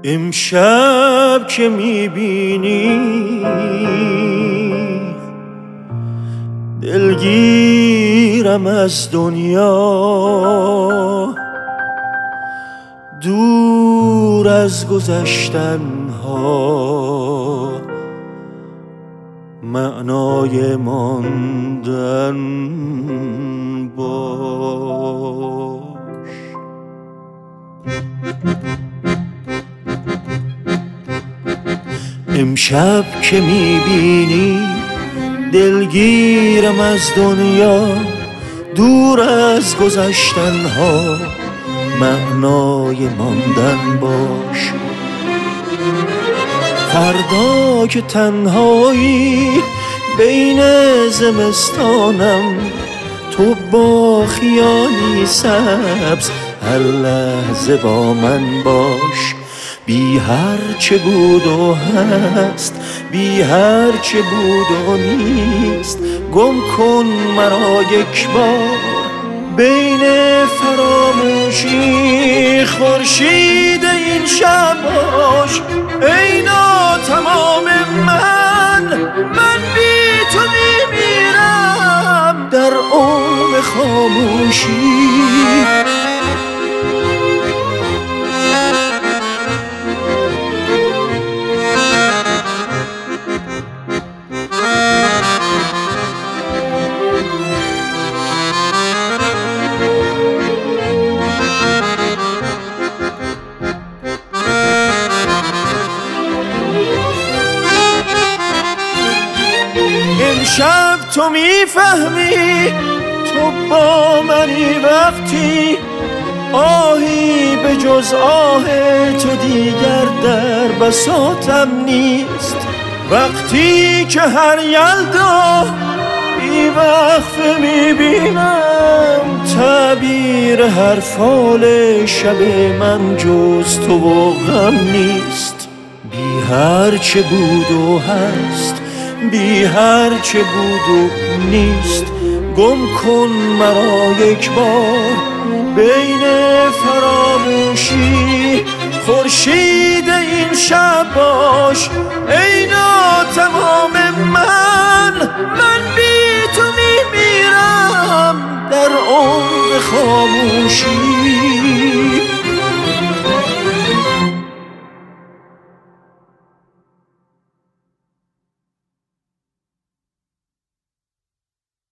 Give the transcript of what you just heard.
امشب که میبینی دلگیرم از دنیا، دور از گذشتن ها معنای ماندن باش. امشب که میبینی دلگیرم از دنیا، دور از گذشتن ها معنای ماندن باش. فردا که تنهایی بین زمستانم، تو با خیالی سبز هر لحظه با من باش. بی هر چه بود و هست، بی هر چه بود و نیست، گم کن مرا یک بار بین فراموشی. خورشید این شب باش ای ناتمام من بی تو میمیرم در عمق خاموشی. امشب تو میفهمی، تو با منی وقتی آهی به جز آه تو دیگر در بساطم نیست. وقتی که هر یلدا بی وقفه میبینم تعبیر هر فال شب من جز تو و غم نیست. بی هر چه بود و هست، بی هر چه بود و نیست، گم کن مرا یک بار بین فراموشی. خورشید این شب باش ای ناتمام من بی